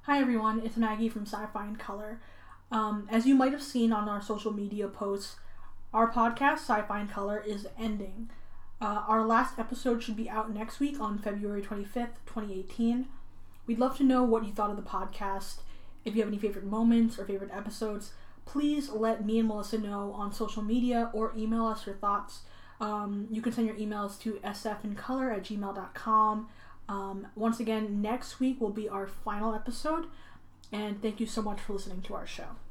Hi everyone, it's Maggie from Sci-Fi in Color. As you might have seen on our social media posts, our podcast, Sci-Fi in Color, is ending. Our last episode should be out next week on February 25th, 2018. We'd love to know what you thought of the podcast. If you have any favorite moments or favorite episodes, please let me and Melissa know on social media or email us your thoughts. You can send your emails to sfincolor@gmail.com. Once again, next week will be our final episode, and thank you so much for listening to our show.